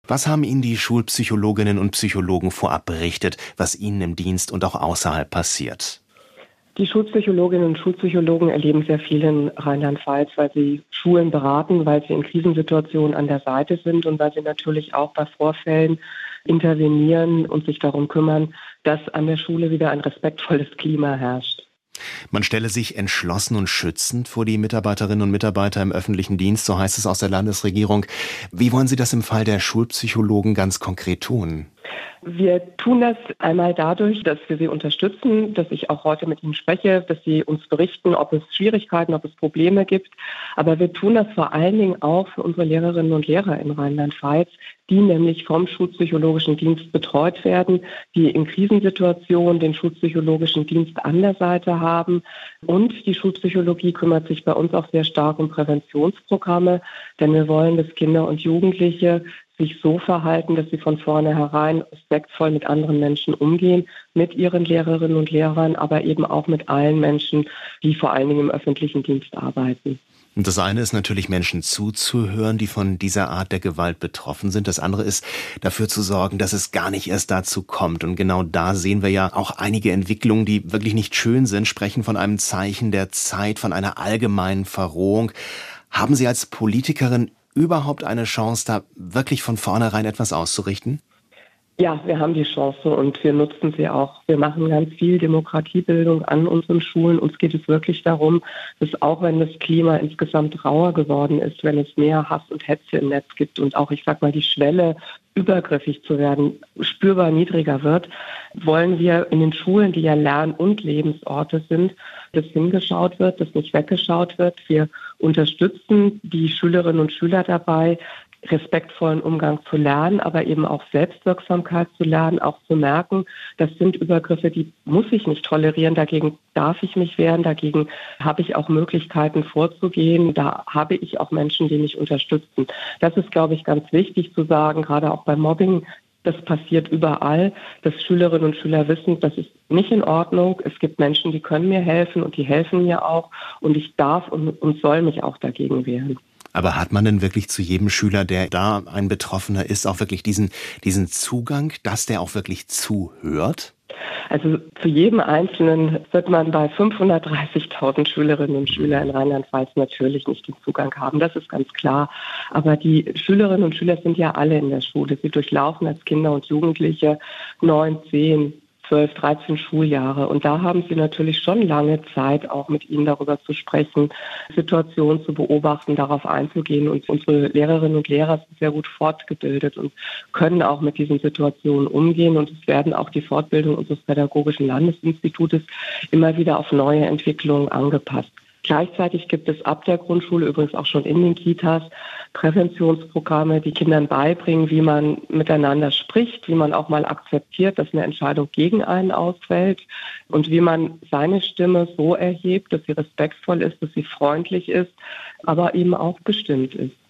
Was haben Ihnen die Schulpsychologinnen und Psychologen vorab berichtet, was Ihnen im Dienst und auch außerhalb passiert? Die Schulpsychologinnen und Schulpsychologen erleben sehr viel in Rheinland-Pfalz, weil sie Schulen beraten, weil sie in Krisensituationen an der Seite sind und weil sie natürlich auch bei Vorfällen intervenieren und sich darum kümmern, dass an der Schule wieder ein respektvolles Klima herrscht. Man stelle sich entschlossen und schützend vor die Mitarbeiterinnen und Mitarbeiter im öffentlichen Dienst, so heißt es aus der Landesregierung. Wie wollen Sie das im Fall der Schulpsychologen ganz konkret tun? Wir tun das einmal dadurch, dass wir sie unterstützen, dass ich auch heute mit ihnen spreche, dass sie uns berichten, ob es Schwierigkeiten, ob es Probleme gibt. Aber wir tun das vor allen Dingen auch für unsere Lehrerinnen und Lehrer in Rheinland-Pfalz, die nämlich vom Schulpsychologischen Dienst betreut werden, die in Krisensituationen den Schulpsychologischen Dienst an der Seite haben. Und die Schulpsychologie kümmert sich bei uns auch sehr stark um Präventionsprogramme, denn wir wollen, dass Kinder und Jugendliche sich so verhalten, dass sie von vornherein respektvoll mit anderen Menschen umgehen, mit ihren Lehrerinnen und Lehrern, aber eben auch mit allen Menschen, die vor allen Dingen im öffentlichen Dienst arbeiten. Und das eine ist natürlich, Menschen zuzuhören, die von dieser Art der Gewalt betroffen sind. Das andere ist, dafür zu sorgen, dass es gar nicht erst dazu kommt. Und genau da sehen wir ja auch einige Entwicklungen, die wirklich nicht schön sind, sprechen von einem Zeichen der Zeit, von einer allgemeinen Verrohung. Haben Sie als Politikerin überhaupt eine Chance, da wirklich von vornherein etwas auszurichten? Ja, wir haben die Chance und wir nutzen sie auch. Wir machen ganz viel Demokratiebildung an unseren Schulen. Uns geht es wirklich darum, dass auch wenn das Klima insgesamt rauer geworden ist, wenn es mehr Hass und Hetze im Netz gibt und auch, ich sag mal, die Schwelle, übergriffig zu werden, spürbar niedriger wird, wollen wir in den Schulen, die ja Lern- und Lebensorte sind, dass hingeschaut wird, dass nicht weggeschaut wird. Wir unterstützen die Schülerinnen und Schüler dabei, respektvollen Umgang zu lernen, aber eben auch Selbstwirksamkeit zu lernen, auch zu merken, das sind Übergriffe, die muss ich nicht tolerieren, dagegen darf ich mich wehren, dagegen habe ich auch Möglichkeiten vorzugehen, da habe ich auch Menschen, die mich unterstützen. Das ist, glaube ich, ganz wichtig zu sagen, gerade auch beim Mobbing. Das passiert überall, dass Schülerinnen und Schüler wissen, das ist nicht in Ordnung. Es gibt Menschen, die können mir helfen und die helfen mir auch und ich darf und soll mich auch dagegen wehren. Aber hat man denn wirklich zu jedem Schüler, der da ein Betroffener ist, auch wirklich diesen Zugang, dass der auch wirklich zuhört? Also zu jedem Einzelnen wird man bei 530.000 Schülerinnen und Schülern in Rheinland-Pfalz natürlich nicht den Zugang haben. Das ist ganz klar. Aber die Schülerinnen und Schüler sind ja alle in der Schule. Sie durchlaufen als Kinder und Jugendliche 9, 10, 12, 13 Schuljahre. Und da haben sie natürlich schon lange Zeit, auch mit ihnen darüber zu sprechen, Situationen zu beobachten, darauf einzugehen. Und unsere Lehrerinnen und Lehrer sind sehr gut fortgebildet und können auch mit diesen Situationen umgehen. Und es werden auch die Fortbildungen unseres Pädagogischen Landesinstitutes immer wieder auf neue Entwicklungen angepasst. Gleichzeitig gibt es ab der Grundschule, übrigens auch schon in den Kitas, Präventionsprogramme, die Kindern beibringen, wie man miteinander spricht, wie man auch mal akzeptiert, dass eine Entscheidung gegen einen ausfällt und wie man seine Stimme so erhebt, dass sie respektvoll ist, dass sie freundlich ist, aber eben auch bestimmt ist.